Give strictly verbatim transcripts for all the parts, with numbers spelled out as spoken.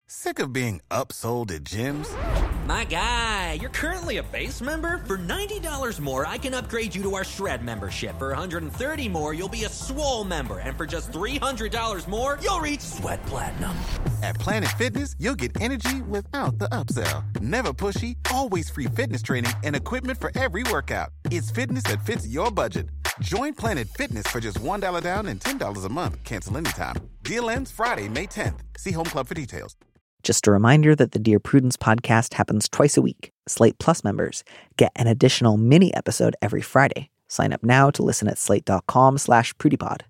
Sick of being upsold at gyms? My guy, you're currently a base member? For ninety dollars more, I can upgrade you to our Shred membership. For one hundred thirty dollars more, you'll be a Swole member. And for just three hundred dollars more, you'll reach Sweat Platinum. At Planet Fitness, you'll get energy without the upsell. Never pushy, always free fitness training and equipment for every workout. It's fitness that fits your budget. Join Planet Fitness for just one dollar down and ten dollars a month. Cancel anytime. Deal ends Friday, May tenth. See Home Club for details. Just a reminder that the Dear Prudence podcast happens twice a week. Slate Plus members get an additional mini episode every Friday. Sign up now to listen at slate.com slash prudypod.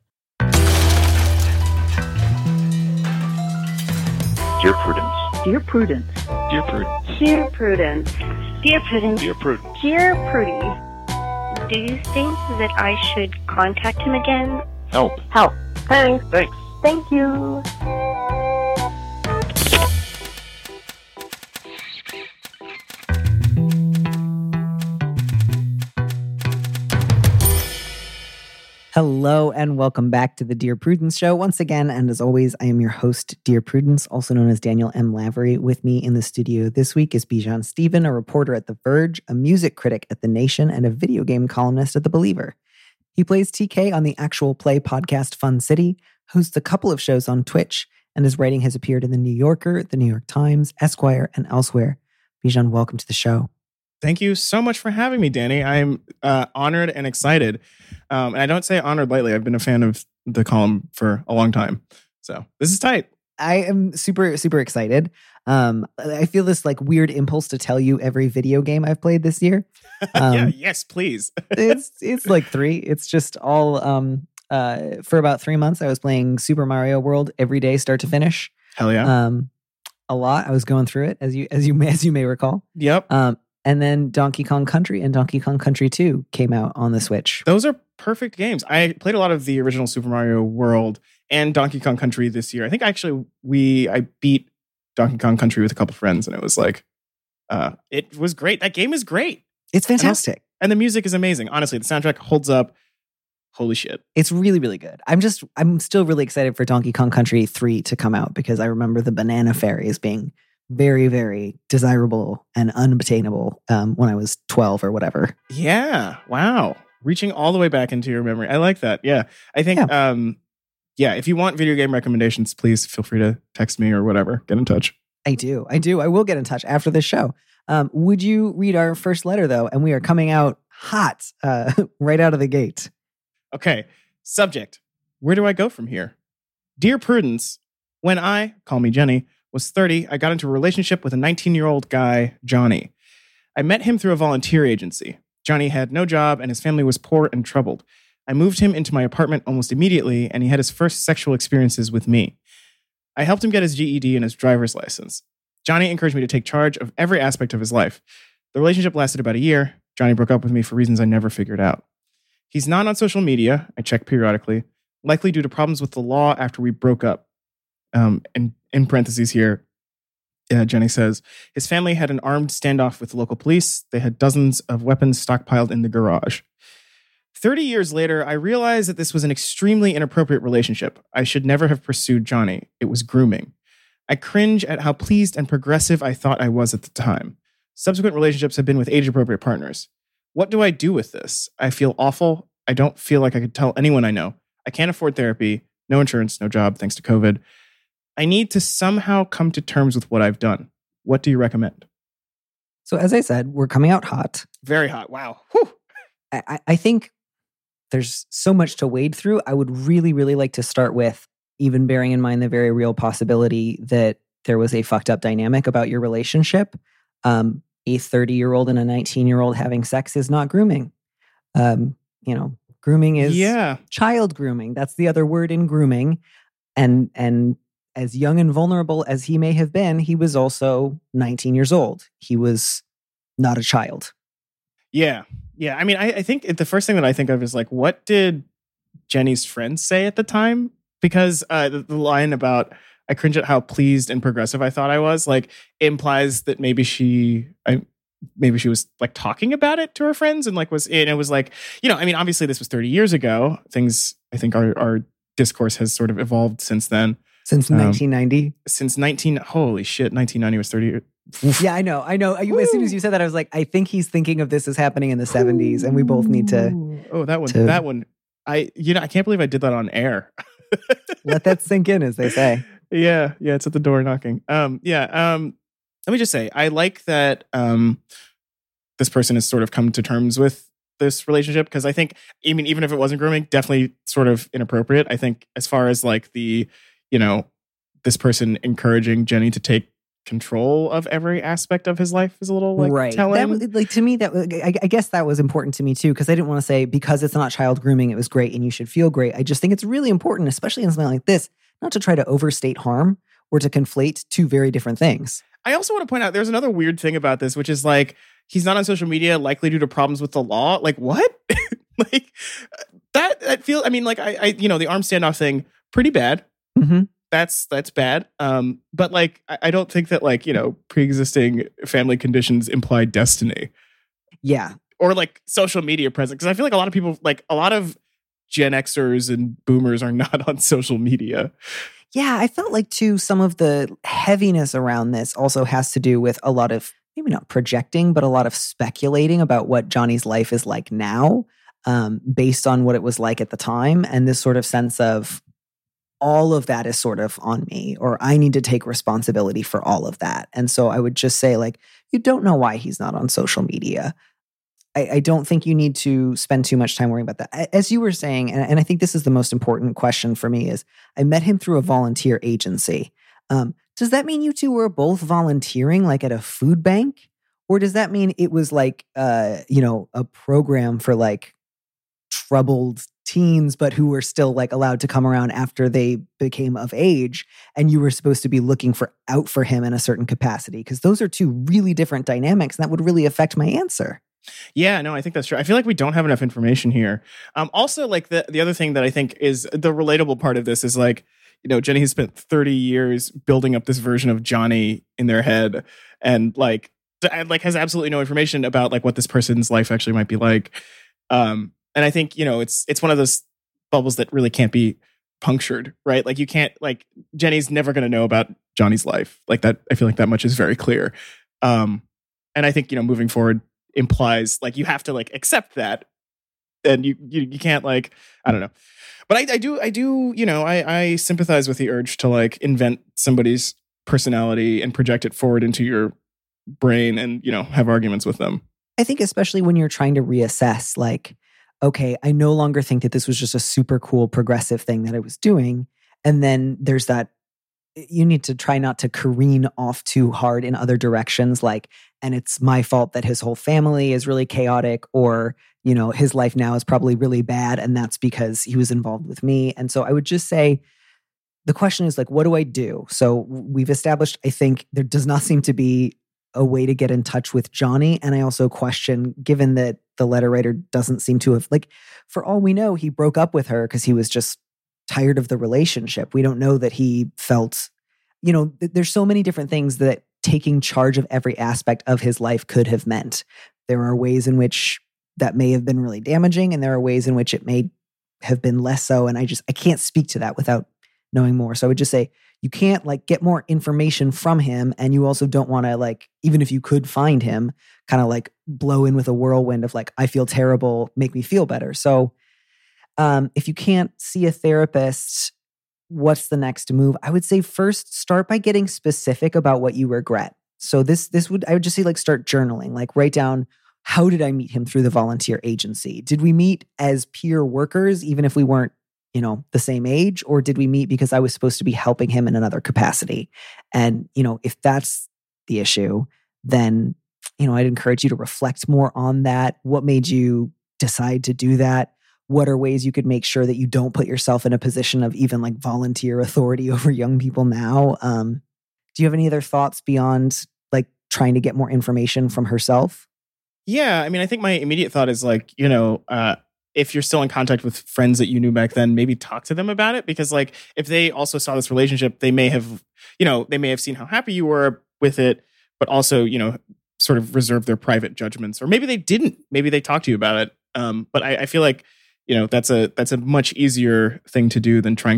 Dear Prudence. Dear Prudence. Dear Prudence. Dear Prudence. Dear Prudence. Dear Prudence. Dear Prudy. Do you think that I should contact him again? Help. Help. Thanks. Thanks. Thank you. Hello and welcome back to the Dear Prudence Show once again. And as always, I am your host, Dear Prudence, also known as Daniel M. Lavery. With me in the studio this week is Bijan Stephen, a reporter at The Verge, a music critic at The Nation, and a video game columnist at The Believer. He plays T K on the Actual Play podcast Fun City, hosts a couple of shows on Twitch, and his writing has appeared in The New Yorker, The New York Times, Esquire, and elsewhere. Bijan, welcome to the show. Thank you so much for having me, Danny. I'm uh, honored and excited. Um, and I don't say honored lightly. I've been a fan of the column for a long time. So this is tight. I am super, super excited. Um, I feel this like weird impulse to tell you every video game I've played this year. Um, yeah, yes, please. it's it's like three. It's just all um, uh, for about three months. I was playing Super Mario World every day, start to finish. Hell yeah. Um, a lot. I was going through it, as you as you as you may recall. Yep. Um, and then Donkey Kong Country and Donkey Kong Country two came out on the Switch. Those are perfect games. I played a lot of the original Super Mario World and Donkey Kong Country this year. I think actually we I beat Donkey Kong Country with a couple friends, and it was like, uh, it was great. That game is great. It's fantastic. And, and the music is amazing. Honestly, the soundtrack holds up. Holy shit. It's really, really good. I'm just, I'm still really excited for Donkey Kong Country three to come out because I remember the Banana Fairy as being very, very desirable and unobtainable um, when I was twelve or whatever. Yeah. Wow. Reaching all the way back into your memory. I like that. Yeah. I think, yeah. Um, yeah, if you want video game recommendations, please feel free to text me or whatever. Get in touch. I do. I do. I will get in touch after this show. Um, would you read our first letter, though? And we are coming out hot uh, right out of the gate. Okay. Subject. Where do I go from here? Dear Prudence, when I, call me Jenny, was thirty, I got into a relationship with a nineteen-year-old guy, Johnny. I met him through a volunteer agency. Johnny had no job and his family was poor and troubled. I moved him into my apartment almost immediately, and he had his first sexual experiences with me. I helped him get his G E D and his driver's license. Johnny encouraged me to take charge of every aspect of his life. The relationship lasted about a year. Johnny broke up with me for reasons I never figured out. He's not on social media. I check periodically, likely due to problems with the law after we broke up. Um, and in parentheses here, uh, Jenny says, his family had an armed standoff with the local police. They had dozens of weapons stockpiled in the garage. thirty years later, I realized that this was an extremely inappropriate relationship. I should never have pursued Johnny. It was grooming. I cringe at how pleased and progressive I thought I was at the time. Subsequent relationships have been with age-appropriate partners. What do I do with this? I feel awful. I don't feel like I could tell anyone I know. I can't afford therapy. No insurance, no job, thanks to COVID. I need to somehow come to terms with what I've done. What do you recommend? So as I said, we're coming out hot. Very hot. Wow. Whew. I, I think there's so much to wade through. I would really, really like to start with even bearing in mind the very real possibility that there was a fucked up dynamic about your relationship. Um, a thirty-year-old and a nineteen-year-old having sex is not grooming. Um, you know, grooming is yeah. child grooming. That's the other word in grooming. And and as young and vulnerable as he may have been, he was also nineteen years old. He was not a child. Yeah. Yeah. I mean, I, I think the first thing that I think of is like, what did Jenny's friends say at the time? Because uh, the, the line about, I cringe at how pleased and progressive I thought I was, like, implies that maybe she, I, maybe she was like talking about it to her friends and like was, and it was like, you know, I mean, obviously this was thirty years ago. Things, I think our, our discourse has sort of evolved since then. Since Um, nineteen ninety? Since nineteen, holy shit, nineteen ninety was thirty years. Yeah, I know. I know. You- As soon as you said that, I was like, I think he's thinking of this as happening in the seventies, and we both need to Oh, that one, to- that one. I, you know, I can't believe I did that on air. let that sink in, as they say. Yeah, yeah, it's at the door knocking. Um, yeah. Um, let me just say, I like that um, this person has sort of come to terms with this relationship, because I think, I mean, even if it wasn't grooming, definitely sort of inappropriate. I think as far as like the, you know, this person encouraging Jenny to take control of every aspect of his life is a little like right. telling. That was, like to me, that was, I, I guess that was important to me too, because I didn't want to say because it's not child grooming, it was great and you should feel great. I just think it's really important, especially in something like this, not to try to overstate harm or to conflate two very different things. I also want to point out there's another weird thing about this, which is like he's not on social media, likely due to problems with the law. Like what? Like that? I feel. I mean, like I, I, you know, the arm standoff thing, pretty bad. Mm-hmm. That's that's bad. Um, but like I, I don't think that like you know pre-existing family conditions imply destiny. Yeah. Or like social media presence, because I feel like a lot of people, like a lot of Gen Xers and boomers are not on social media. Yeah, I felt like too some of the heaviness around this also has to do with a lot of maybe not projecting, but a lot of speculating about what Johnny's life is like now, um, based on what it was like at the time, and this sort of sense of all of that is sort of on me, or I need to take responsibility for all of that. And so I would just say, like, you don't know why he's not on social media. I, I don't think you need to spend too much time worrying about that. As you were saying, and, and I think this is the most important question for me, is I met him through a volunteer agency. Um, does that mean you two were both volunteering, like at a food bank? Or does that mean it was like, uh, you know, a program for like troubled teens, but who were still like allowed to come around after they became of age, and you were supposed to be looking for out for him in a certain capacity? Because those are two really different dynamics, and that would really affect my answer. Yeah, no, I think that's true. I feel like we don't have enough information here. Um, also, like the the other thing that I think is the relatable part of this is like, you know, Jenny has spent thirty years building up this version of Johnny in their head, and like, and like has absolutely no information about like what this person's life actually might be like. Um, and I think, you know, it's it's one of those bubbles that really can't be punctured, right? Like you can't, like Jenny's never going to know about Johnny's life like that. I feel like that much is very clear. Um, and I think, you know, moving forward implies like you have to like accept that, and you you, you can't like, I don't know. But I, I do, I do, you know, I, I sympathize with the urge to like invent somebody's personality and project it forward into your brain and, you know, have arguments with them. I think especially when you're trying to reassess, like, okay, I no longer think that this was just a super cool progressive thing that I was doing. And then there's that, you need to try not to careen off too hard in other directions, like, and it's my fault that his whole family is really chaotic, or, you know, his life now is probably really bad, and that's because he was involved with me. And so I would just say, the question is like, what do I do? So we've established, I think there does not seem to be a way to get in touch with Johnny. And I also question, given that the letter writer doesn't seem to have, like, for all we know, he broke up with her because he was just tired of the relationship. We don't know that he felt, you know, th- there's so many different things that taking charge of every aspect of his life could have meant. There are ways in which that may have been really damaging, and there are ways in which it may have been less so. And I just, I can't speak to that without knowing more. So I would just say, you can't like get more information from him. And you also don't want to, like, even if you could find him, kind of like blow in with a whirlwind of like, I feel terrible, make me feel better. So um, if you can't see a therapist, what's the next move? I would say first start by getting specific about what you regret. So this, this would, I would just say like start journaling, like write down, how did I meet him through the volunteer agency? Did we meet as peer workers, even if we weren't, you know, the same age, or did we meet because I was supposed to be helping him in another capacity? And, you know, if that's the issue, then, you know, I'd encourage you to reflect more on that. What made you decide to do that? What are ways you could make sure that you don't put yourself in a position of even like volunteer authority over young people now? Um, do you have any other thoughts beyond like trying to get more information from herself? Yeah, I mean, I think my immediate thought is like, you know, uh, if you're still in contact with friends that you knew back then, maybe talk to them about it, because like if they also saw this relationship, they may have, you know, they may have seen how happy you were with it, but also, you know, sort of reserve their private judgments, or maybe they didn't, maybe they talked to you about it. Um, but I, I feel like, you know, that's a, that's a much easier thing to do than trying to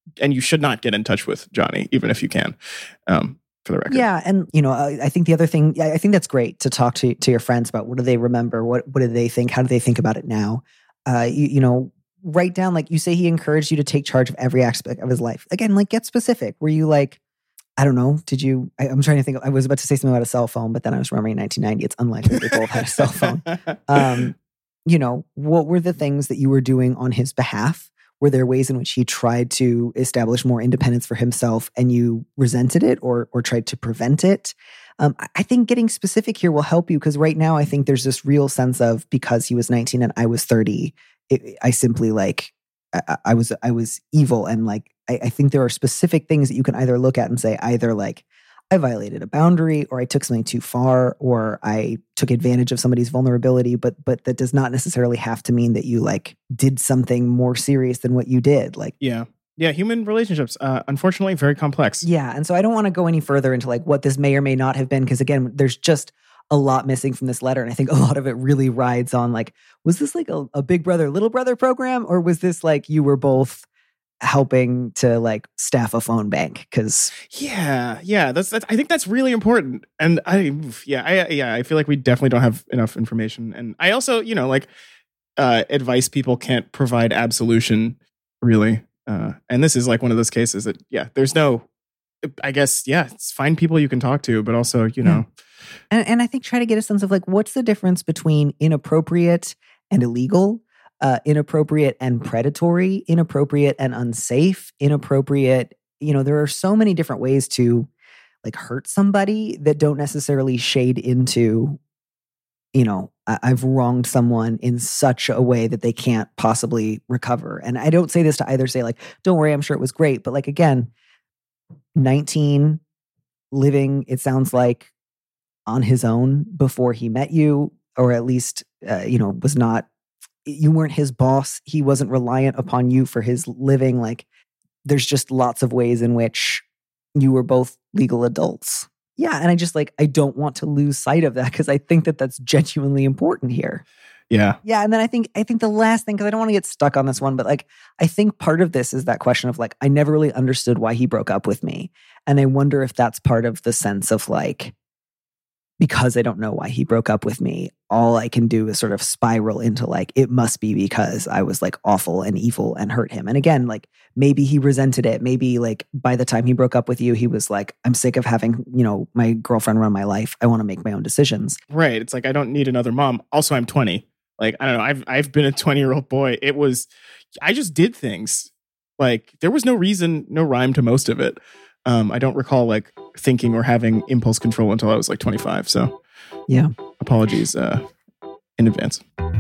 and you should not get in touch with Johnny, even if you can, um, for the record. Yeah. And, you know, I, I think the other thing, I think that's great to talk to, to your friends about. What do they remember? What, what do they think? How do they think about it now? Uh, you, you know, write down, like you say, he encouraged you to take charge of every aspect of his life. Again, like get specific. Were you like, I don't know, did you, I, I'm trying to think, I was about to say something about a cell phone, but then I was remembering nineteen ninety. It's unlikely they both had a cell phone. Um, you know, what were the things that you were doing on his behalf? Were there ways in which he tried to establish more independence for himself and you resented it or or tried to prevent it? Um, I think getting specific here will help you because right now I think there's this real sense of because he was nineteen and I was thirty, it, I simply like, I, I was I was evil. And like, I, I think there are specific things that you can either look at and say either like, I violated a boundary or I took something too far or I took advantage of somebody's vulnerability, but but that does not necessarily have to mean that you like did something more serious than what you did. Like, yeah. Yeah, human relationships, uh, unfortunately, very complex. Yeah, and so I don't want to go any further into like what this may or may not have been because again, there's just a lot missing from this letter. And I think a lot of it really rides on like, was this like a, a big brother, little brother program? Or was this like you were both helping to like staff a phone bank? Because yeah, yeah, that's, that's I think that's really important. And I, yeah, I, yeah, I feel like we definitely don't have enough information. And I also, you know, like uh, advice people can't provide absolution, really. Uh, and this is like one of those cases that, yeah, there's no, I guess, yeah, it's find people you can talk to, but also, you know. And, and I think try to get a sense of like, what's the difference between inappropriate and illegal? Uh, inappropriate and predatory, inappropriate and unsafe, inappropriate. You know, there are so many different ways to like hurt somebody that don't necessarily shade into, you know, I- I've wronged someone in such a way that they can't possibly recover. And I don't say this to either say like, don't worry, I'm sure it was great. But like, again, nineteen, living, it sounds like on his own before he met you, or at least, uh, you know, was not, you weren't his boss. He wasn't reliant upon you for his living. Like there's just lots of ways in which you were both legal adults. Yeah. And I just like, I don't want to lose sight of that because I think that that's genuinely important here. Yeah. Yeah. And then I think, I think the last thing, because I don't want to get stuck on this one, but like, I think part of this is that question of like, I never really understood why he broke up with me. And I wonder if that's part of the sense of like, because I don't know why he broke up with me, all I can do is sort of spiral into like, it must be because I was like awful and evil and hurt him. And again, like maybe he resented it. Maybe like by the time he broke up with you, he was like, I'm sick of having, you know, my girlfriend run my life. I want to make my own decisions. Right. It's like, I don't need another mom. Also, I'm twenty. Like, I don't know. I've, I've been a twenty year old boy. It was, I just did things. Like there was no reason, no rhyme to most of it. Um, I don't recall like thinking or having impulse control until I was like twenty-five. So yeah, apologies uh, in advance.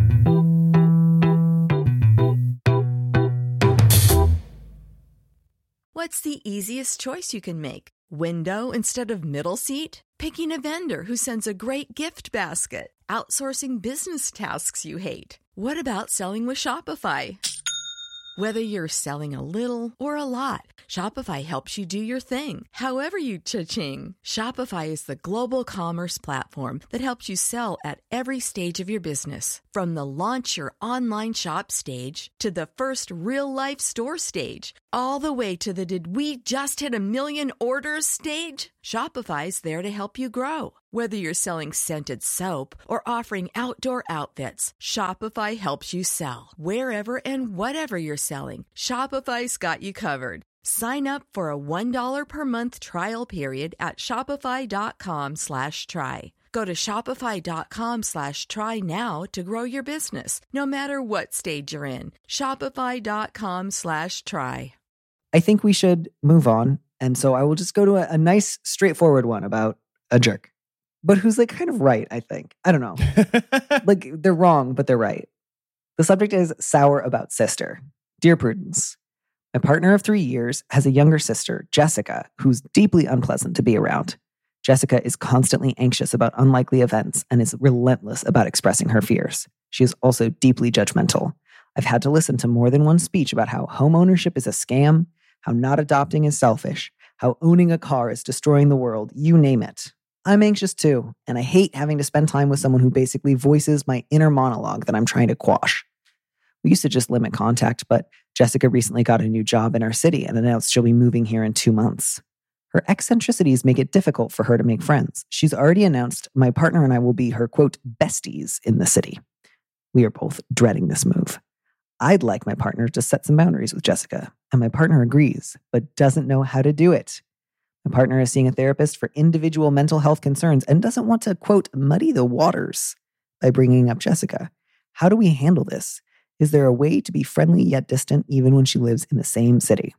What's the easiest choice you can make? Window instead of middle seat? Picking a vendor who sends a great gift basket? Outsourcing business tasks you hate? What about selling with Shopify? Whether you're selling a little or a lot, Shopify helps you do your thing, however you cha-ching. Shopify is the global commerce platform that helps you sell at every stage of your business. From the launch your online shop stage to the first real-life store stage, all the way to the did we just hit a million orders stage. Shopify's there to help you grow. Whether you're selling scented soap or offering outdoor outfits, Shopify helps you sell. Wherever and whatever you're selling, Shopify's got you covered. Sign up for a one dollar per month trial period at shopify.com slash try. Go to shopify.com slash try now to grow your business, no matter what stage you're in. Shopify.com slash try. I think we should move on. And so I will just go to a, a nice, straightforward one about a jerk. But who's like kind of right, I think. I don't know. Like they're wrong, but they're right. The subject is sour about sister. Dear Prudence, my partner of three years has a younger sister, Jessica, who's deeply unpleasant to be around. Jessica is constantly anxious about unlikely events and is relentless about expressing her fears. She is also deeply judgmental. I've had to listen to more than one speech about how home ownership is a scam, how not adopting is selfish, how owning a car is destroying the world, you name it. I'm anxious too, and I hate having to spend time with someone who basically voices my inner monologue that I'm trying to quash. We used to just limit contact, but Jessica recently got a new job in our city and announced she'll be moving here in two months. Her eccentricities make it difficult for her to make friends. She's already announced my partner and I will be her, quote, besties in the city. We are both dreading this move. I'd like my partner to set some boundaries with Jessica, and my partner agrees, but doesn't know how to do it. My partner is seeing a therapist for individual mental health concerns and doesn't want to, quote, muddy the waters by bringing up Jessica. How do we handle this? Is there a way to be friendly yet distant even when she lives in the same city?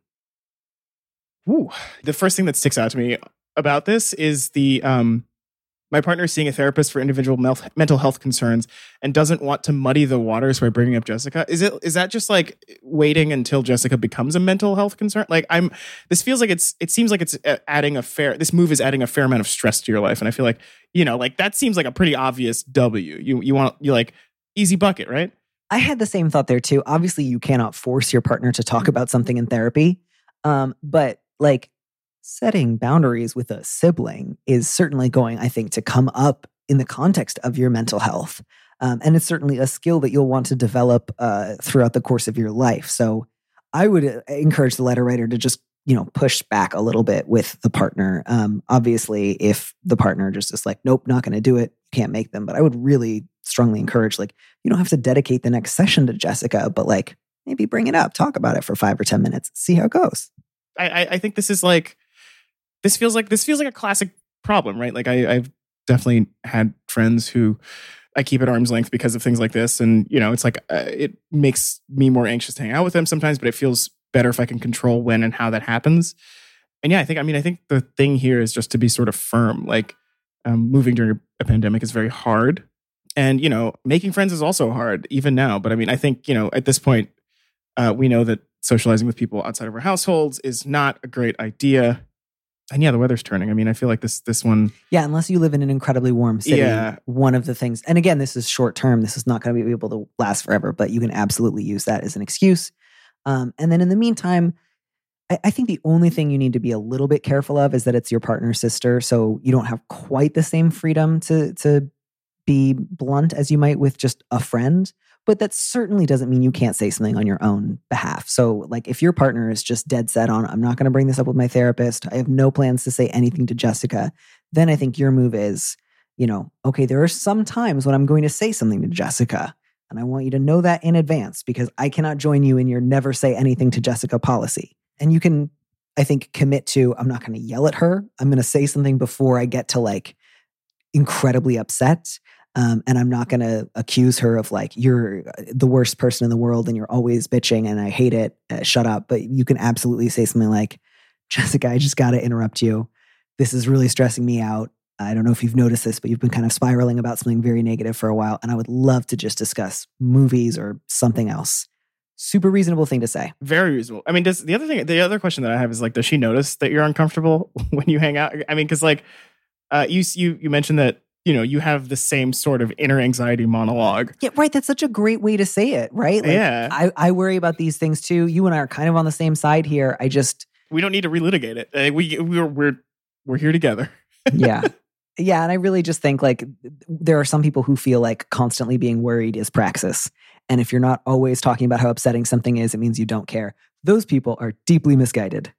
Ooh, the first thing that sticks out to me about this is the um, my partner is seeing a therapist for individual mel- mental health concerns and doesn't want to muddy the waters by bringing up Jessica. Is it is that just like waiting until Jessica becomes a mental health concern? Like I'm, this feels like it's it seems like it's adding a fair. This move is adding a fair amount of stress to your life, and I feel like you know like that seems like a pretty obvious W. You you want you like easy bucket, right? I had the same thought there too. Obviously, you cannot force your partner to talk about something in therapy, um, but like setting boundaries with a sibling is certainly going, I think, to come up in the context of your mental health. Um, and it's certainly a skill that you'll want to develop uh, throughout the course of your life. So I would encourage the letter writer to just, you know, push back a little bit with the partner. Um, obviously, if the partner just is like, nope, not going to do it, you can't make them. But I would really strongly encourage, like, you don't have to dedicate the next session to Jessica, but like maybe bring it up, talk about it for five or ten minutes, see how it goes. I, I think this is like, this feels like, this feels like a classic problem, right? Like I, I've definitely had friends who I keep at arm's length because of things like this. And, you know, it's like, uh, it makes me more anxious to hang out with them sometimes, but it feels better if I can control when and how that happens. And yeah, I think, I mean, I think the thing here is just to be sort of firm. Like um, moving during a pandemic is very hard. And, you know, making friends is also hard even now. But I mean, I think, you know, at this point, uh, we know that socializing with people outside of our households is not a great idea. And yeah, the weather's turning. I mean, I feel like this this one... Yeah, unless you live in an incredibly warm city, yeah. One of the things... And again, this is short term. This is not going to be able to last forever, but you can absolutely use that as an excuse. Um, and then in the meantime, I, I think the only thing you need to be a little bit careful of is that it's your partner's sister, so you don't have quite the same freedom to to be blunt as you might with just a friend. But that certainly doesn't mean you can't say something on your own behalf. So like if your partner is just dead set on, I'm not going to bring this up with my therapist, I have no plans to say anything to Jessica, then I think your move is, you know, okay, there are some times when I'm going to say something to Jessica. And I want you to know that in advance because I cannot join you in your never say anything to Jessica policy. And you can, I think, commit to, I'm not going to yell at her. I'm going to say something before I get to like incredibly upset. Um, and I'm not going to accuse her of like, you're the worst person in the world and you're always bitching and I hate it. Uh, shut up. But you can absolutely say something like, Jessica, I just got to interrupt you. This is really stressing me out. I don't know if you've noticed this, but you've been kind of spiraling about something very negative for a while. And I would love to just discuss movies or something else. Super reasonable thing to say. Very reasonable. I mean, does the other thing, the other question that I have is like, does she notice that you're uncomfortable when you hang out? I mean, because like uh, you, you, you mentioned that, you know, you have the same sort of inner anxiety monologue. Yeah, right. That's such a great way to say it, right? Like, yeah. I, I worry about these things too. You and I are kind of on the same side here. I just... We don't need to relitigate it. Uh, we, we're, we're, we're here together. Yeah. Yeah. And I really just think like there are some people who feel like constantly being worried is praxis. And if you're not always talking about how upsetting something is, it means you don't care. Those people are deeply misguided.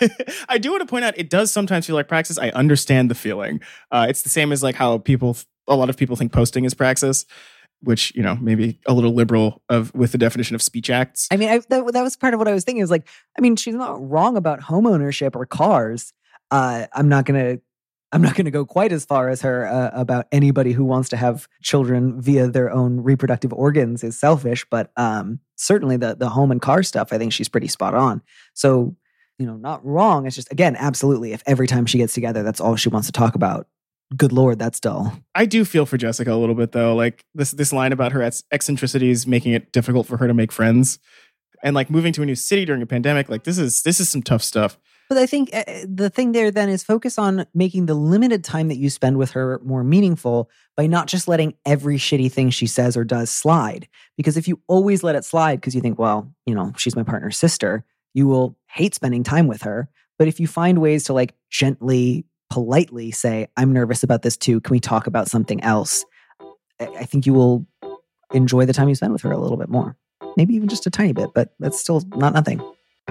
I do want to point out, it does sometimes feel like praxis. I understand the feeling. Uh, it's the same as like how people, a lot of people think posting is praxis, which, you know, maybe a little liberal of with the definition of speech acts. I mean, I, that, that was part of what I was thinking. Is like, I mean, she's not wrong about home ownership or cars. Uh, I'm not going to, I'm not going to go quite as far as her uh, about anybody who wants to have children via their own reproductive organs is selfish. But um, certainly the the home and car stuff, I think she's pretty spot on. So, you know, not wrong. It's just, again, absolutely. If every time she gets together, that's all she wants to talk about, good Lord, that's dull. I do feel for Jessica a little bit, though. Like this this line about her eccentricities making it difficult for her to make friends, and like moving to a new city during a pandemic. Like this is this is some tough stuff. But I think uh, the thing there then is focus on making the limited time that you spend with her more meaningful by not just letting every shitty thing she says or does slide. Because if you always let it slide because you think, well, you know, she's my partner's sister, you will hate spending time with her. But if you find ways to like gently, politely say, I'm nervous about this too, can we talk about something else? I think you will enjoy the time you spend with her a little bit more. maybe even just a tiny bit, but that's still not nothing.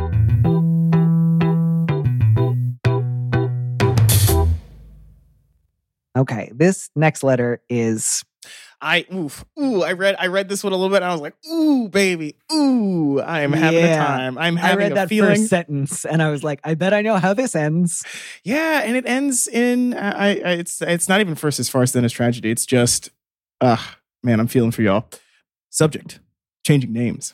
Okay, this next letter is... I oof ooh I read I read this one a little bit and I was like, ooh baby, ooh I am having Yeah. a time. I'm having I read a that feeling. first sentence and I was like, I bet I know how this ends. Yeah, and it ends in uh, I, I it's it's not even first as far as then as tragedy. It's just uh man, I'm feeling for y'all. Subject: changing names.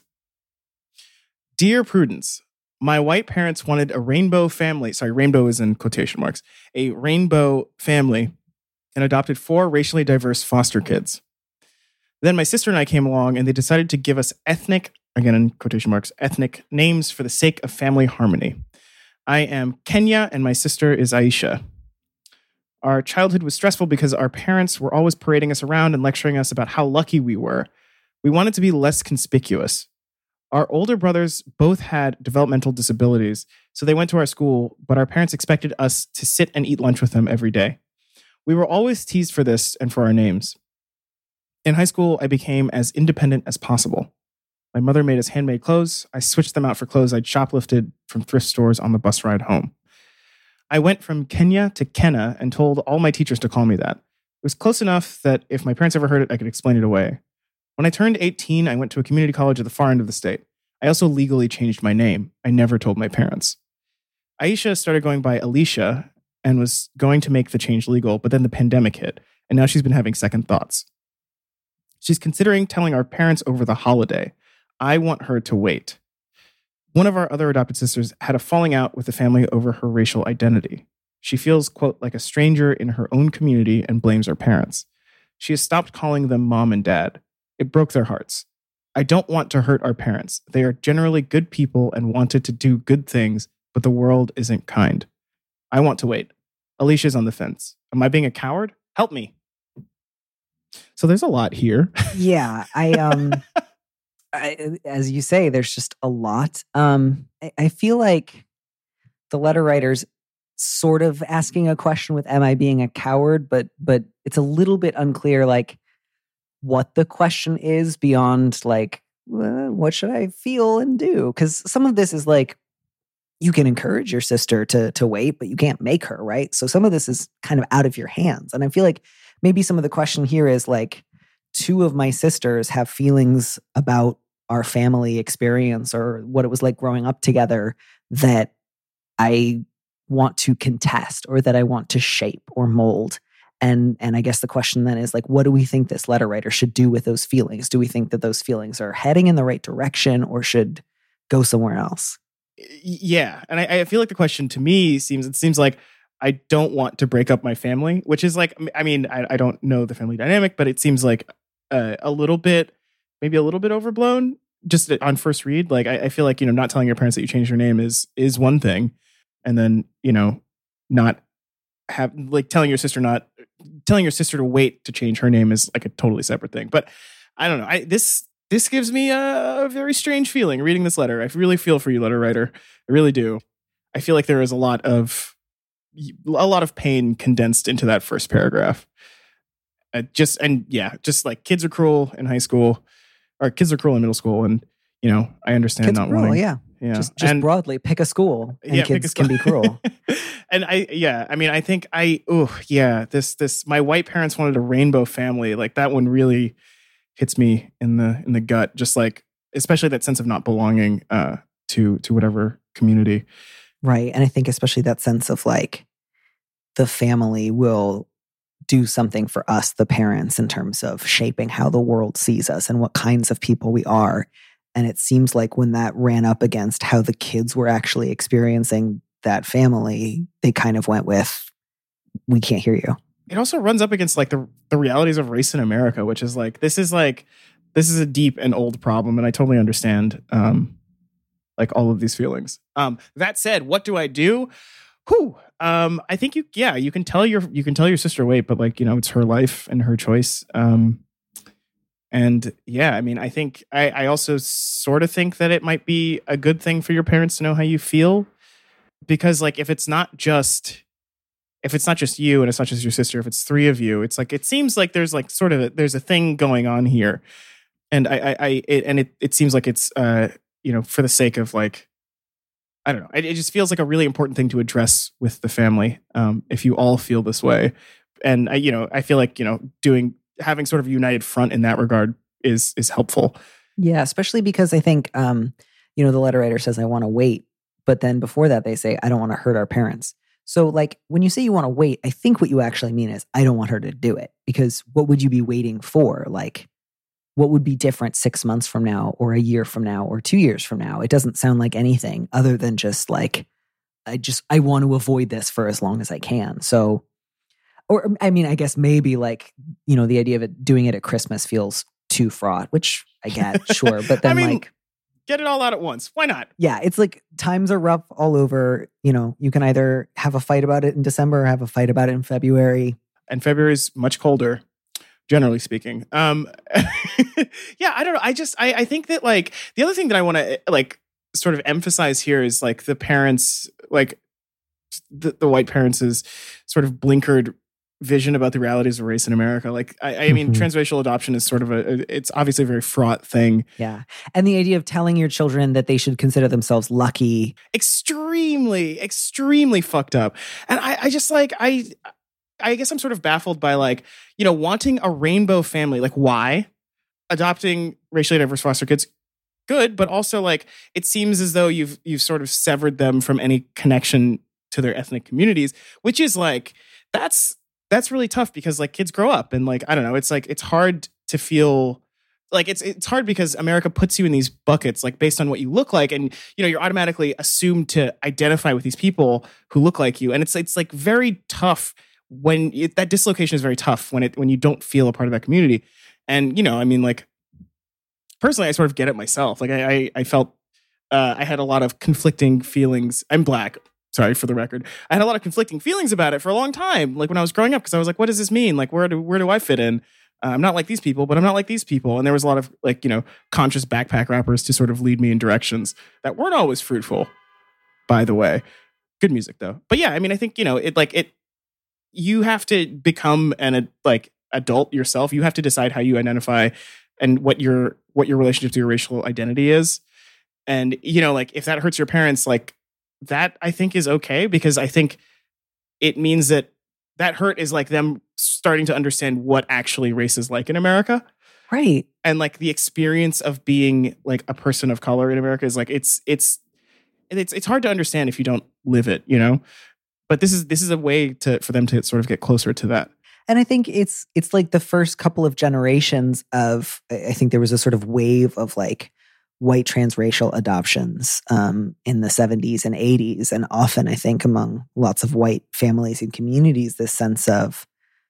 Dear Prudence, my white parents wanted a rainbow family. Sorry, rainbow is in quotation marks. A rainbow family, and adopted four racially diverse foster kids. Then my sister and I came along and they decided to give us ethnic, again in quotation marks, ethnic names for the sake of family harmony. I am Kenya and my sister is Aisha. Our childhood was stressful because our parents were always parading us around and lecturing us about how lucky we were. We wanted to be less conspicuous. Our older brothers both had developmental disabilities, so they went to our school, but our parents expected us to sit and eat lunch with them every day. We were always teased for this and for our names. In high school, I became as independent as possible. My mother made us handmade clothes. I switched them out for clothes I'd shoplifted from thrift stores on the bus ride home. I went from Kenya to Kenna and told all my teachers to call me that. It was close enough that if my parents ever heard it, I could explain it away. When I turned eighteen, I went to a community college at the far end of the state. I also legally changed my name. I never told my parents. Aisha started going by Alicia and was going to make the change legal, but then the pandemic hit, and now she's been having second thoughts. She's considering telling our parents over the holiday. I want her to wait. One of our other adopted sisters had a falling out with the family over her racial identity. She feels, quote, like a stranger in her own community and blames her parents. She has stopped calling them mom and dad. It broke their hearts. I don't want to hurt our parents. They are generally good people and wanted to do good things, but the world isn't kind. I want to wait. Alicia's on the fence. Am I being a coward? Help me. So there's a lot here. Yeah, I um, I, as you say, there's just a lot. Um, I, I feel like the letter writer's sort of asking a question with, "Am I being a coward?" But but it's a little bit unclear, like what the question is beyond, like, well, what should I feel and do? Because some of this is like, you can encourage your sister to to wait, but you can't make her, right? So some of this is kind of out of your hands, and I feel like maybe some of the question here is like, two of my sisters have feelings about our family experience or what it was like growing up together that I want to contest or that I want to shape or mold. And and I guess the question then is like, what do we think this letter writer should do with those feelings? Do we think that those feelings are heading in the right direction or should go somewhere else? Yeah. And I, I feel like the question to me seems, it seems like I don't want to break up my family, which is like, I mean, I, I don't know the family dynamic, but it seems like uh, a little bit, maybe a little bit overblown just on first read. Like, I, I feel like, you know, not telling your parents that you changed your name is, is one thing. And then, you know, not have like telling your sister, not telling your sister to wait to change her name is like a totally separate thing. But I don't know. I, this, this gives me a, a very strange feeling reading this letter. I really feel for you, letter writer. I really do. I feel like there is a lot of, a lot of pain condensed into that first paragraph. Uh, just, and yeah, just like kids are cruel in high school, or kids are cruel in middle school. And, you know, I understand kids not cruel, wanting. Yeah. Yeah. Just, just and, broadly pick a school and yeah, kids school. can be cruel. And I, yeah, I mean, I think I, oh yeah, this, this, my white parents wanted a rainbow family. Like that one really hits me in the, in the gut. Just like, especially that sense of not belonging uh, to, to whatever community. Right. And I think especially that sense of like, the family will do something for us, the parents, in terms of shaping how the world sees us and what kinds of people we are. And it seems like when that ran up against how the kids were actually experiencing that family, they kind of went with, we can't hear you. It also runs up against like the, the realities of race in America, which is like, this is like, this is a deep and old problem. And I totally understand um, like all of these feelings. Um, that said, what do I do? Whew. Um, I think you, yeah, you can tell your, you can tell your sister, wait, but like, you know, it's her life and her choice. Um, and yeah, I mean, I think, I, I also sort of think that it might be a good thing for your parents to know how you feel, because like, if it's not just, if it's not just you and it's not just your sister, if it's three of you, it's like, it seems like there's like sort of, a, there's a thing going on here. And I, I, I it, and it, it seems like it's, uh, you know, for the sake of like, I don't know. It, it just feels like a really important thing to address with the family. Um, if you all feel this way, and I, you know, I feel like, you know, doing, having sort of a united front in that regard is, is helpful. Yeah. Especially because I think, um, you know, the letter writer says, I want to wait. But then before that, they say, I don't want to hurt our parents. So like when you say you want to wait, I think what you actually mean is I don't want her to do it, because what would you be waiting for? Like what would be different six months from now or a year from now or two years from now? It doesn't sound like anything other than just like, I just, I want to avoid this for as long as I can. So, or I mean, I guess maybe like, you know, the idea of it doing it at Christmas feels too fraught, which I get, sure. But then I mean, like, get it all out at once. Why not? Yeah, it's like times are rough all over. You know, you can either have a fight about it in December or have a fight about it in February. And February is much colder, generally speaking. Um, yeah, I don't know. I just, I, I think that like the other thing that I want to like sort of emphasize here is like the parents, like the, the white parents' sort of blinkered vision about the realities of race in America. Like, I, I mean, mm-hmm. transracial adoption is sort of a, it's obviously a very fraught thing. Yeah. And the idea of telling your children that they should consider themselves lucky. Extremely, extremely fucked up. And I, I just like, I, I guess I'm sort of baffled by like, you know, wanting a rainbow family. Like, why? Adopting racially diverse foster kids, good, but also like, it seems as though you've, you've sort of severed them from any connection to their ethnic communities, which is like, that's, that's really tough because like kids grow up and like, I don't know, it's like, it's hard to feel like it's, it's hard because America puts you in these buckets, like based on what you look like. And, you know, you're automatically assumed to identify with these people who look like you. And it's, it's like very tough when it, that dislocation is very tough when it, when you don't feel a part of that community. And, you know, I mean, like personally, I sort of get it myself. Like I, I, I felt, uh, I had a lot of conflicting feelings. I'm Black. Sorry for the record. I had a lot of conflicting feelings about it for a long time. Like when I was growing up, because I was like, what does this mean? Like, where do, where do I fit in? Uh, I'm not like these people, but I'm not like these people. And there was a lot of like, you know, conscious backpack rappers to sort of lead me in directions that weren't always fruitful, by the way. Good music though. But yeah, I mean, I think, you know, it like it, you have to become an a, like adult yourself. You have to decide how you identify and what your, what your relationship to your racial identity is. And, you know, like if that hurts your parents, like, that I think is okay, because I think it means that that hurt is like them starting to understand what actually race is like in America. Right. And like the experience of being like a person of color in America is like, it's, it's, it's, it's hard to understand if you don't live it, you know, but this is, this is a way to, for them to sort of get closer to that. And I think it's, it's like the first couple of generations of, I think there was a sort of wave of like, white transracial adoptions um, in the seventies and eighties. And often, I think, among lots of white families and communities, this sense of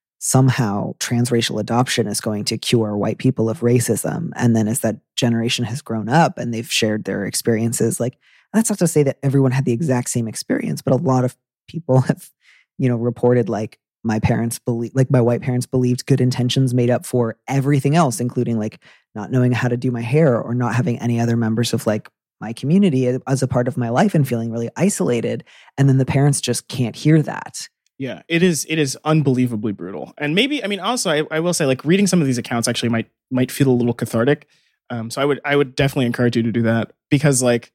somehow transracial adoption is going to cure white people of racism. And then as that generation has grown up and they've shared their experiences, like, that's not to say that everyone had the exact same experience, but a lot of people have, you know, reported like, my parents believe, like my white parents believed good intentions made up for everything else, including like not knowing how to do my hair or not having any other members of like my community as a part of my life and feeling really isolated. And then the parents just can't hear that. Yeah, it is. It is unbelievably brutal. And maybe, I mean, also, I, I will say, like, reading some of these accounts actually might might feel a little cathartic. Um, so I would I would definitely encourage you to do that because, like,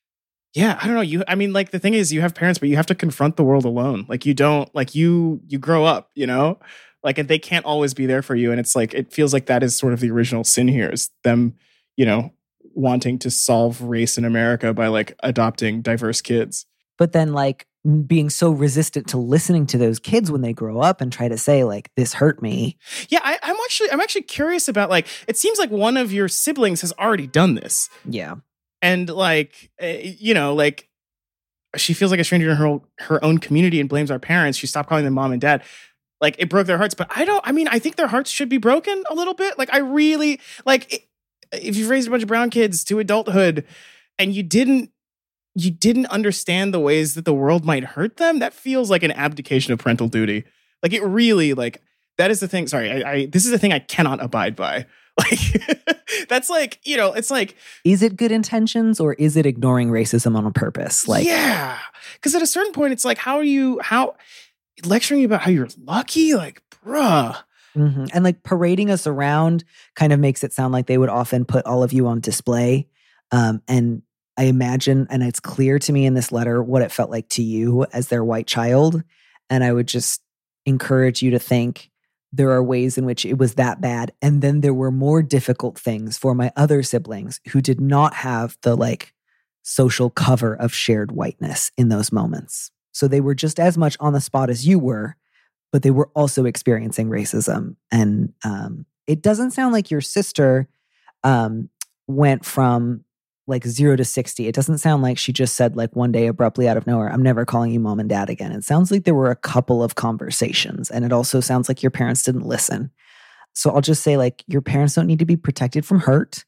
yeah, I don't know. You, I mean, like the thing is, you have parents, but you have to confront the world alone. Like you don't, like you, you grow up, you know, like, and they can't always be there for you. And it's like, it feels like that is sort of the original sin here is them, you know, wanting to solve race in America by like adopting diverse kids. But then like being so resistant to listening to those kids when they grow up and try to say like, this hurt me. Yeah. I, I'm actually, I'm actually curious about like, it seems like one of your siblings has already done this. Yeah. And like, uh, you know, like she feels like a stranger in her, her own community and blames our parents. She stopped calling them mom and dad. Like it broke their hearts. But I don't, I mean, I think their hearts should be broken a little bit. Like I really, like it, if you've raised a bunch of brown kids to adulthood and you didn't, you didn't understand the ways that the world might hurt them, that feels like an abdication of parental duty. Like it really, like, that is the thing. Sorry, I, I this is the thing I cannot abide by. Like, that's like, you know, it's like... Is it good intentions or is it ignoring racism on purpose? Like, yeah. Because at a certain point, it's like, how are you, how... Lecturing you about how you're lucky? Like, bruh. Mm-hmm. And like parading us around kind of makes it sound like they would often put all of you on display. Um, and I imagine, and it's clear to me in this letter what it felt like to you as their white child. And I would just encourage you to think there are ways in which it was that bad. And then there were more difficult things for my other siblings who did not have the like social cover of shared whiteness in those moments. So they were just as much on the spot as you were, but they were also experiencing racism. And um, it doesn't sound like your sister um, went from like zero to sixty. It doesn't sound like she just said like one day abruptly out of nowhere, I'm never calling you mom and dad again. It sounds like there were a couple of conversations, and it also sounds like your parents didn't listen. So I'll just say like your parents don't need to be protected from hurt.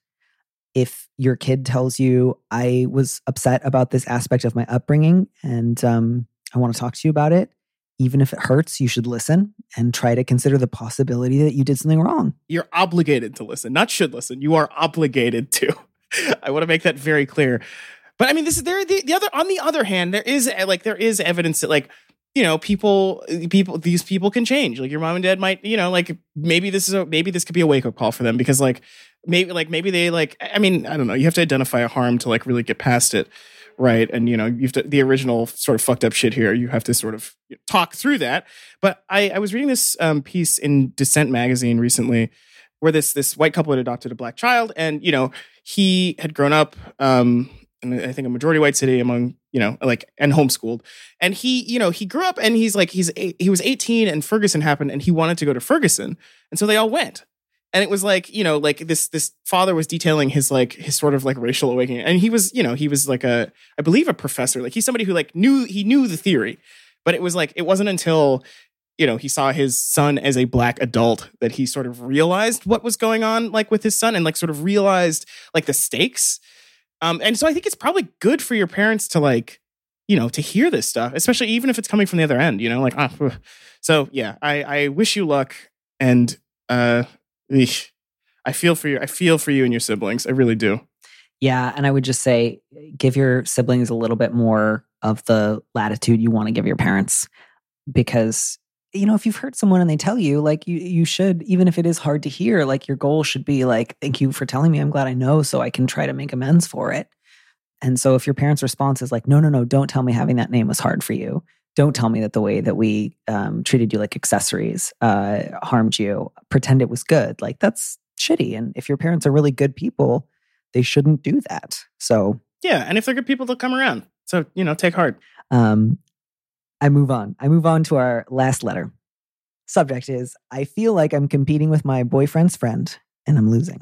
If your kid tells you, I was upset about this aspect of my upbringing and um, I want to talk to you about it, even if it hurts, you should listen and try to consider the possibility that you did something wrong. You're obligated to listen, not should listen. You are obligated to. I want to make that very clear. But I mean, this is there. The, the other, on the other hand, there is like there is evidence that like, you know, people, people, these people can change. Like your mom and dad might, you know, like maybe this is a maybe this could be a wake up call for them because like maybe like maybe they like. I mean, I don't know. You have to identify a harm to like really get past it, right? And you know, you have to the original sort of fucked up shit here. You have to sort of talk through that. But I, I was reading this um, piece in Dissent magazine recently, where this this white couple had adopted a black child, and you know he had grown up um, in I think a majority white city among you know like and homeschooled, and he you know he grew up and he's like he's eight, he was eighteen and Ferguson happened and he wanted to go to Ferguson, and so they all went, and it was like you know like this this father was detailing his like his sort of like racial awakening, and he was you know he was like a I believe a professor, like he's somebody who like knew he knew the theory, but it was like it wasn't until you know, he saw his son as a black adult that he sort of realized what was going on, like with his son, and like sort of realized like the stakes. Um, and so I think it's probably good for your parents to like, you know, to hear this stuff, especially even if it's coming from the other end, you know, like, ah, ugh. So yeah, I, I wish you luck. And uh, eesh, I feel for you. I feel for you and your siblings. I really do. Yeah. And I would just say, give your siblings a little bit more of the latitude you want to give your parents, because you know, if you've hurt someone and they tell you, like, you you should, even if it is hard to hear, like, your goal should be like, thank you for telling me. I'm glad I know so I can try to make amends for it. And so if your parents' response is like, no, no, no, don't tell me having that name was hard for you. Don't tell me that the way that we um, treated you like accessories uh, harmed you. Pretend it was good. Like, that's shitty. And if your parents are really good people, they shouldn't do that. So yeah. And if they're good people, they'll come around. So, you know, take heart. Um, I move on. I move on to our last letter. Subject is, I feel like I'm competing with my boyfriend's friend and I'm losing.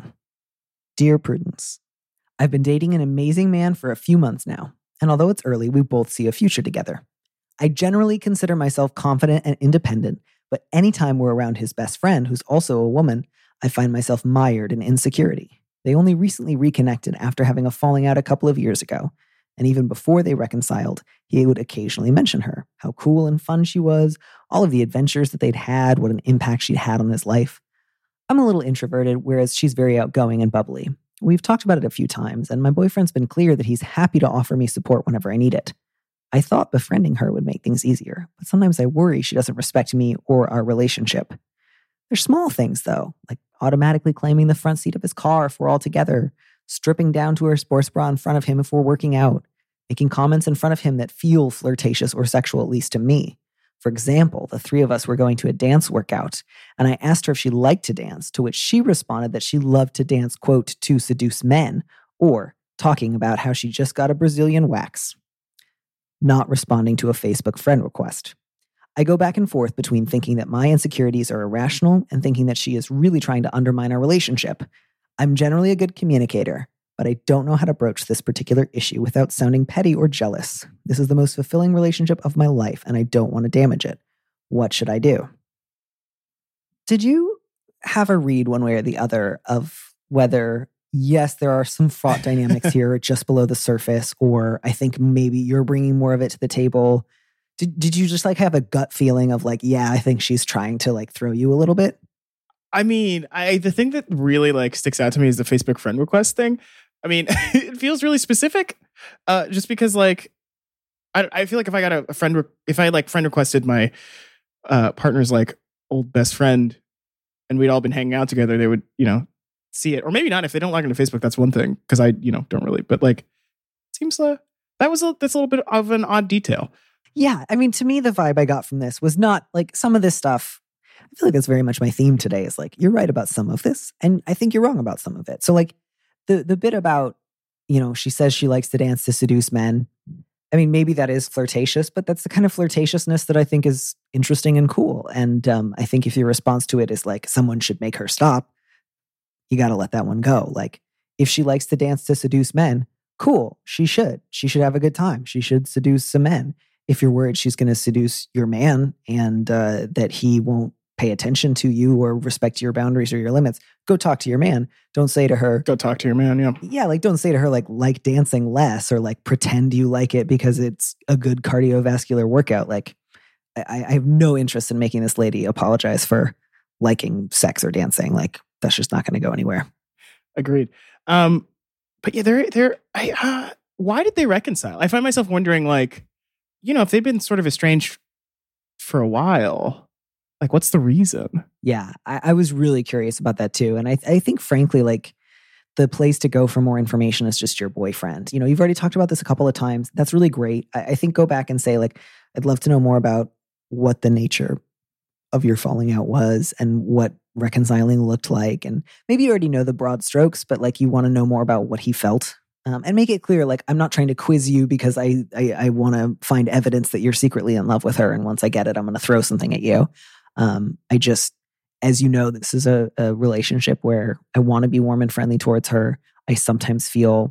Dear Prudence, I've been dating an amazing man for a few months now, and although it's early, we both see a future together. I generally consider myself confident and independent, but anytime we're around his best friend, who's also a woman, I find myself mired in insecurity. They only recently reconnected after having a falling out a couple of years ago. And even before they reconciled, he would occasionally mention her, how cool and fun she was, all of the adventures that they'd had, what an impact she'd had on his life. I'm a little introverted, whereas she's very outgoing and bubbly. We've talked about it a few times, and my boyfriend's been clear that he's happy to offer me support whenever I need it. I thought befriending her would make things easier, but sometimes I worry she doesn't respect me or our relationship. They're small things, though, like automatically claiming the front seat of his car if we're all together, stripping down to her sports bra in front of him if we're working out, making comments in front of him that feel flirtatious or sexual, at least to me. For example, the three of us were going to a dance workout, and I asked her if she liked to dance, to which she responded that she loved to dance, quote, to seduce men, or talking about how she just got a Brazilian wax. Not responding to a Facebook friend request. I go back and forth between thinking that my insecurities are irrational and thinking that she is really trying to undermine our relationship. I'm generally a good communicator, but I don't know how to broach this particular issue without sounding petty or jealous. This is the most fulfilling relationship of my life, and I don't want to damage it. What should I do? Did you have a read one way or the other of whether, yes, there are some fraught dynamics here just below the surface, or I think maybe you're bringing more of it to the table? Did, did you just like have a gut feeling of like, yeah, I think she's trying to like throw you a little bit? I mean, I the thing that really like sticks out to me is the Facebook friend request thing. I mean, it feels really specific, uh, just because like I I feel like if I got a, a friend re- if I like friend requested my uh, partner's like old best friend, and we'd all been hanging out together, they would, you know, see it. Or maybe not. If they don't log into Facebook, that's one thing. Because I, you know, don't really. But like, it seems uh, that was a, that's a little bit of an odd detail. Yeah. I mean, to me, the vibe I got from this was not like some of this stuff. I feel like that's very much my theme today is like, you're right about some of this. And I think you're wrong about some of it. So like the the bit about, you know, she says she likes to dance to seduce men. I mean, maybe that is flirtatious, but that's the kind of flirtatiousness that I think is interesting and cool. And um, I think if your response to it is like, someone should make her stop, you got to let that one go. Like, if she likes to dance to seduce men, cool, she should. She should have a good time. She should seduce some men. If you're worried she's going to seduce your man and uh, that he won't pay attention to you or respect your boundaries or your limits, go talk to your man. Don't say to her, go talk to your man. Yeah. Yeah. Like, don't say to her, like, like dancing less or like pretend you like it because it's a good cardiovascular workout. Like, I, I have no interest in making this lady apologize for liking sex or dancing. Like, that's just not going to go anywhere. Agreed. Um, but yeah, they're, they're, I, uh, why did they reconcile? I find myself wondering, like, you know, if they've been sort of estranged for a while, like, what's the reason? Yeah, I, I was really curious about that too. And I, I think, frankly, like, the place to go for more information is just your boyfriend. You know, you've already talked about this a couple of times. That's really great. I, I think go back and say, like, I'd love to know more about what the nature of your falling out was and what reconciling looked like. And maybe you already know the broad strokes, but like, you want to know more about what he felt. Um, and make it clear, like, I'm not trying to quiz you because I I, I want to find evidence that you're secretly in love with her. And once I get it, I'm going to throw something at you. Um, I just, as you know, this is a, a relationship where I want to be warm and friendly towards her. I sometimes feel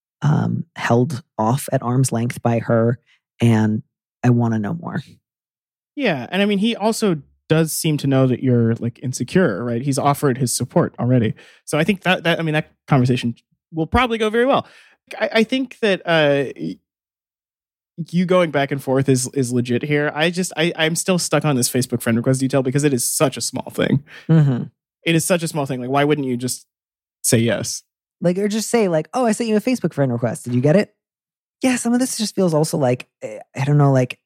um, held off at arm's length by her, and I want to know more. Yeah. And I mean, he also does seem to know that you're like insecure, right? He's offered his support already. So I think that, that I mean, that conversation will probably go very well. I, I think that uh, you going back and forth is is legit here. I just, I, I'm still stuck on this Facebook friend request detail because it is such a small thing. Mm-hmm. It is such a small thing. Like, why wouldn't you just say yes? Like, or just say like, oh, I sent you a Facebook friend request. Did you get it? Yeah, some of this just feels also like, I don't know, like,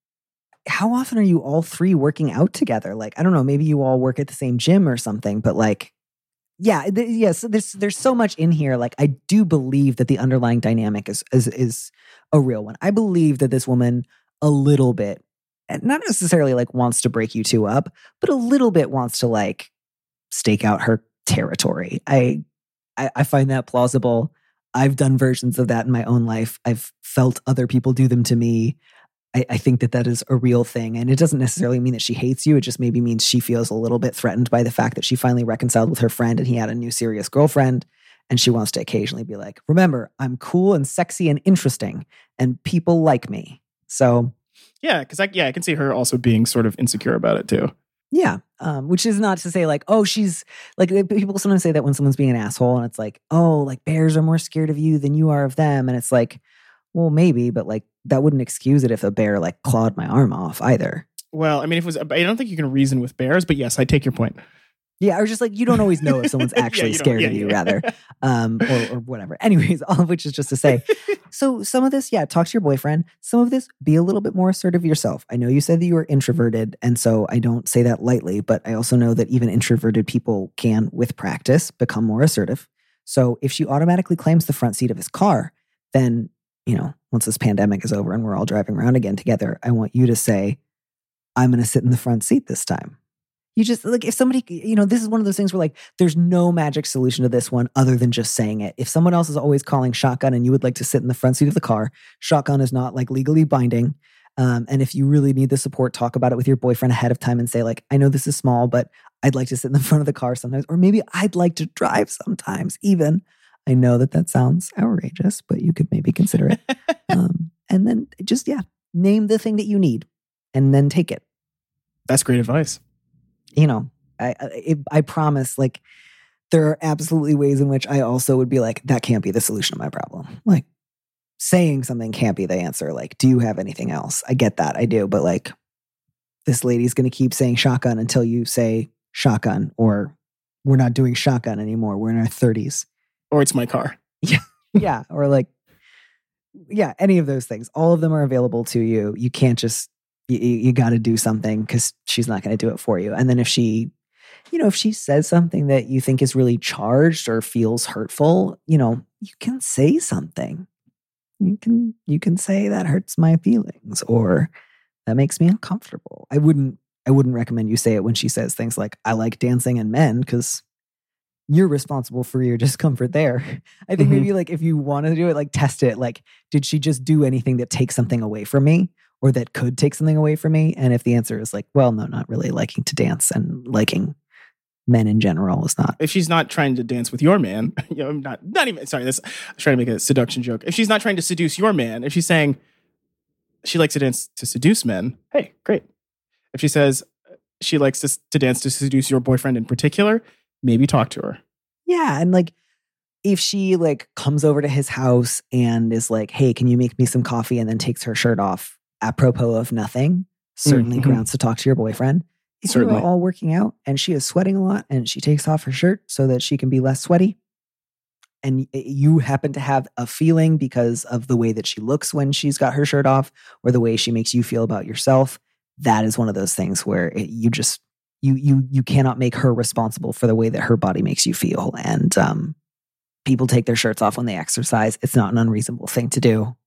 how often are you all three working out together? Like, I don't know, maybe you all work at the same gym or something, but like, yeah, th- yes, there's there's so much in here. Like, I do believe that the underlying dynamic is is is a real one. I believe that this woman a little bit, and not necessarily like wants to break you two up, but a little bit wants to like stake out her territory. I I, I find that plausible. I've done versions of that in my own life. I've felt other people do them to me. I, I think that that is a real thing. And it doesn't necessarily mean that she hates you. It just maybe means she feels a little bit threatened by the fact that she finally reconciled with her friend and he had a new serious girlfriend. And she wants to occasionally be like, remember, I'm cool and sexy and interesting and people like me. So yeah, because I, yeah, I can see her also being sort of insecure about it too. Yeah. Um, which is not to say like, oh, she's like, people sometimes say that when someone's being an asshole and it's like, oh, like bears are more scared of you than you are of them. And it's like, well, maybe, but like that wouldn't excuse it if a bear like clawed my arm off either. Well, I mean, if it was, I don't think you can reason with bears, but yes, I take your point. Yeah, or just like you don't always know if someone's actually yeah, scared yeah, of you, yeah. rather, um, or, or whatever. Anyways, all of which is just to say. So some of this, yeah, talk to your boyfriend. Some of this, be a little bit more assertive yourself. I know you said that you were introverted, and so I don't say that lightly, but I also know that even introverted people can, with practice, become more assertive. So if she automatically claims the front seat of his car, then, you know, once this pandemic is over and we're all driving around again together, I want you to say, I'm going to sit in the front seat this time. You just, like, if somebody, you know, this is one of those things where, like, there's no magic solution to this one other than just saying it. If someone else is always calling shotgun and you would like to sit in the front seat of the car, shotgun is not, like, legally binding. Um, and if you really need the support, talk about it with your boyfriend ahead of time and say, like, I know this is small, but I'd like to sit in the front of the car sometimes. Or maybe I'd like to drive sometimes even. I know that that sounds outrageous, but you could maybe consider it. um, and then just, yeah, name the thing that you need and then take it. That's great advice. You know, I, I I promise, like, there are absolutely ways in which I also would be like, that can't be the solution to my problem. Like, saying something can't be the answer. Like, do you have anything else? I get that. I do. But, like, this lady's going to keep saying shotgun until you say shotgun, or we're not doing shotgun anymore. We're in our thirties. Or it's my car. Yeah. Yeah. Or, like, yeah, any of those things. All of them are available to you. You can't just... You, you got to do something because she's not going to do it for you. And then if she you know, if she says something that you think is really charged or feels hurtful, you know, you can say something. You can you can say that hurts my feelings or that makes me uncomfortable. I wouldn't I wouldn't recommend you say it when she says things like, I like dancing and men, because you're responsible for your discomfort there. I think mm-hmm. maybe like if you want to do it, like test it. Like, did she just do anything that takes something away from me or that could take something away from me? And if the answer is like, well, no, not really, liking to dance and liking men in general is not. If she's not trying to dance with your man, you know, not not even, sorry, this, I'm trying to make a seduction joke. If she's not trying to seduce your man, if she's saying she likes to dance to seduce men, hey, great. If she says she likes to, to dance to seduce your boyfriend in particular, maybe talk to her. Yeah. And like, if she like comes over to his house and is like, hey, can you make me some coffee? And then takes her shirt off, apropos of nothing, certainly mm-hmm. grounds to talk to your boyfriend. If certainly. You're all working out and she is sweating a lot and she takes off her shirt so that she can be less sweaty, and you happen to have a feeling because of the way that she looks when she's got her shirt off or the way she makes you feel about yourself, that is one of those things where it, you just, you you you cannot make her responsible for the way that her body makes you feel. And um, people take their shirts off when they exercise. It's not an unreasonable thing to do.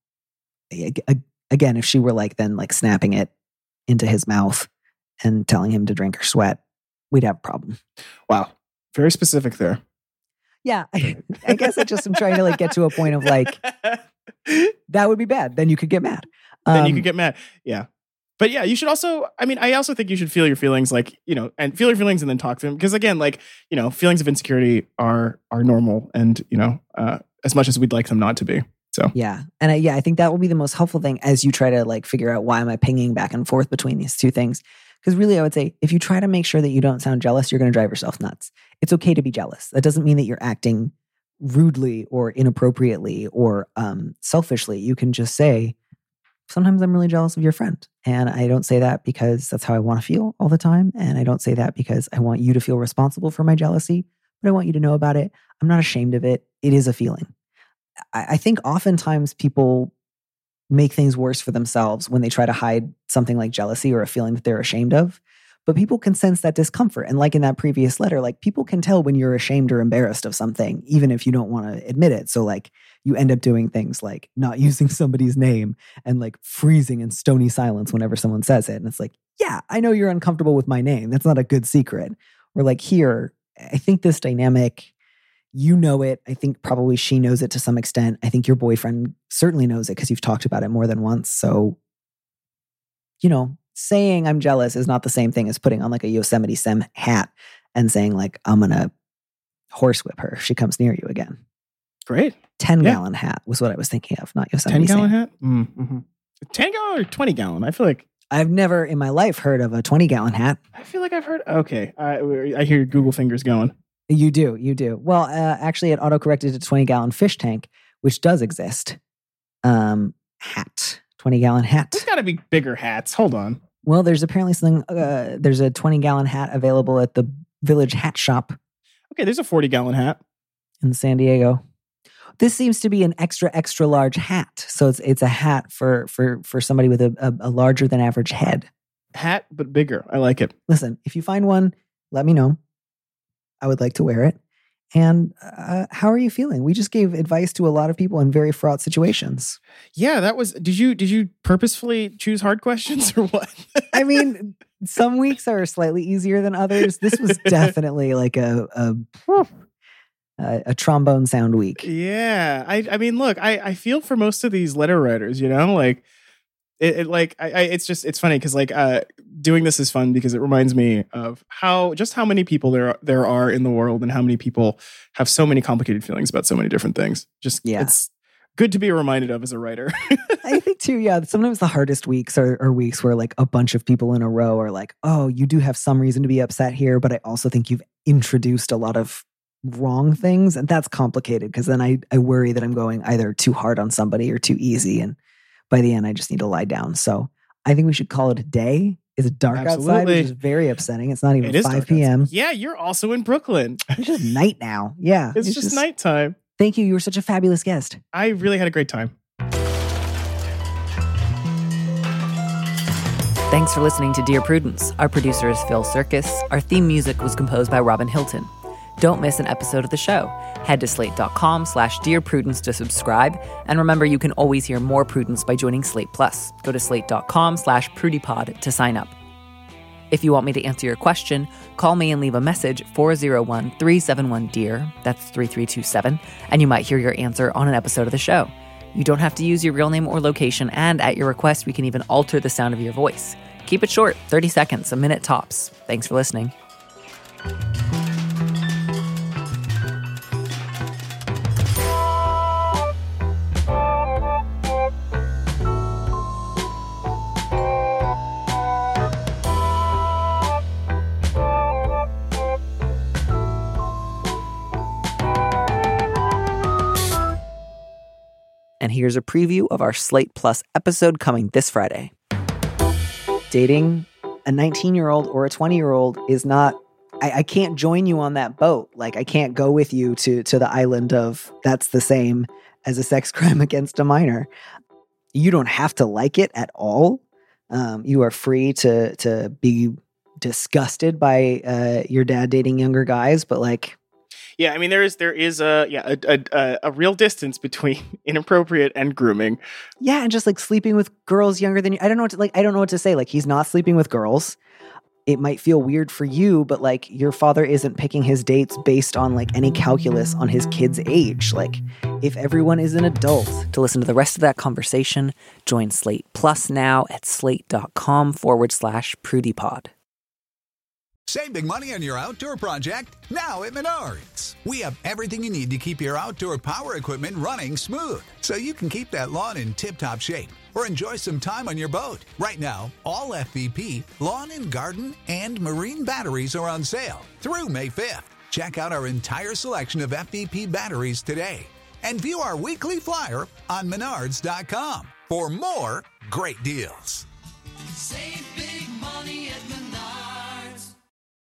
Again, if she were like then like snapping it into his mouth and telling him to drink or sweat, we'd have a problem. Wow. Very specific there. Yeah. I, I guess I just am trying to like get to a point of like, that would be bad. Then you could get mad. Um, then you could get mad. Yeah. But yeah, you should also, I mean, I also think you should feel your feelings, like, you know, and feel your feelings and then talk to them. Because again, like, you know, feelings of insecurity are, are normal and, you know, uh, as much as we'd like them not to be. So, yeah. And I, yeah, I think that will be the most helpful thing as you try to like figure out why am I pinging back and forth between these two things. Because really, I would say if you try to make sure that you don't sound jealous, you're going to drive yourself nuts. It's okay to be jealous. That doesn't mean that you're acting rudely or inappropriately or um, selfishly. You can just say, sometimes I'm really jealous of your friend. And I don't say that because that's how I want to feel all the time. And I don't say that because I want you to feel responsible for my jealousy, but I want you to know about it. I'm not ashamed of it. It is a feeling. I, I think oftentimes people make things worse for themselves when they try to hide something like jealousy or a feeling that they're ashamed of. But people can sense that discomfort. And like in that previous letter, like people can tell when you're ashamed or embarrassed of something, even if you don't want to admit it. So like you end up doing things like not using somebody's name and like freezing in stony silence whenever someone says it. And it's like, yeah, I know you're uncomfortable with my name. That's not a good secret. Or like here, I think this dynamic, you know it. I think probably she knows it to some extent. I think your boyfriend certainly knows it because you've talked about it more than once. So, you know, saying I'm jealous is not the same thing as putting on like a Yosemite Sam hat and saying like, I'm going to horsewhip her if she comes near you again. Great. ten yeah. gallon hat was what I was thinking of, not Yosemite ten gallon Sam. hat? Mm-hmm. ten gallon or twenty gallon? I feel like. I've never in my life heard of a twenty gallon hat. I feel like I've heard. Okay. I, I hear Google fingers going. You do. You do. Well, uh, actually, it autocorrected to twenty gallon fish tank, which does exist. Um, hat. twenty gallon hat. There's got to be bigger hats. Hold on. Well, there's apparently something, uh, there's a twenty gallon hat available at the Village Hat Shop. Okay, there's a forty gallon hat. In San Diego. This seems to be an extra, extra large hat. So it's it's a hat for for for somebody with a, a, a larger than average head. Hat, but bigger. I like it. Listen, if you find one, let me know. I would like to wear it. And uh, how are you feeling? We just gave advice to a lot of people in very fraught situations. Yeah, that was. Did you did you purposefully choose hard questions or what? I mean, some weeks are slightly easier than others. This was definitely like a a, a, a trombone sound week. Yeah, I I mean, look, I I feel for most of these letter writers. You know, like it, it like I, I it's just it's funny because like uh doing this is fun because it reminds me of how just how many people there are, there are in the world and how many people have so many complicated feelings about so many different things. Just yeah. It's good to be reminded of as a writer. I think too, yeah. Sometimes the hardest weeks are, are weeks where like a bunch of people in a row are like, oh, you do have some reason to be upset here, but I also think you've introduced a lot of wrong things. And that's complicated because then I, I worry that I'm going either too hard on somebody or too easy. And by the end, I just need to lie down. So I think we should call it a day. It's dark Absolutely. outside, which is very upsetting. It's not even it five p.m. Yeah, you're also in Brooklyn. It's just night now. Yeah. It's, it's just, just nighttime. Thank you. You were such a fabulous guest. I really had a great time. Thanks for listening to Dear Prudence. Our producer is Phil Circus. Our theme music was composed by Robin Hilton. Don't miss an episode of the show. Head to slate.com slash Dear Prudence to subscribe. And remember, you can always hear more Prudence by joining Slate Plus. Go to slate.com slash PrudyPod to sign up. If you want me to answer your question, call me and leave a message at four oh one, three seven one, D E A R. That's three three two seven. And you might hear your answer on an episode of the show. You don't have to use your real name or location, and at your request, we can even alter the sound of your voice. Keep it short, thirty seconds, a minute tops. Thanks for listening. And here's a preview of our Slate Plus episode coming this Friday. Dating a nineteen-year-old or a twenty-year-old is not, I, I can't join you on that boat. Like, I can't go with you to, to the island of that's the same as a sex crime against a minor. You don't have to like it at all. Um, you are free to to be disgusted by uh, your dad dating younger guys, but like, yeah, I mean, there is there is a yeah a, a a real distance between inappropriate and grooming. Yeah, and just like sleeping with girls younger than you. I don't know what to, like. I don't know what to say. Like, he's not sleeping with girls. It might feel weird for you, but like, your father isn't picking his dates based on like any calculus on his kid's age. Like, if everyone is an adult. To listen to the rest of that conversation, join Slate Plus now at slate.com forward slash PrudyPod. Save big money on your outdoor project now at Menards. We have everything you need to keep your outdoor power equipment running smooth, so you can keep that lawn in tip-top shape or enjoy some time on your boat. Right now, all F V P, lawn and garden, and marine batteries are on sale through May fifth. Check out our entire selection of F V P batteries today and view our weekly flyer on menards dot com for more great deals. Save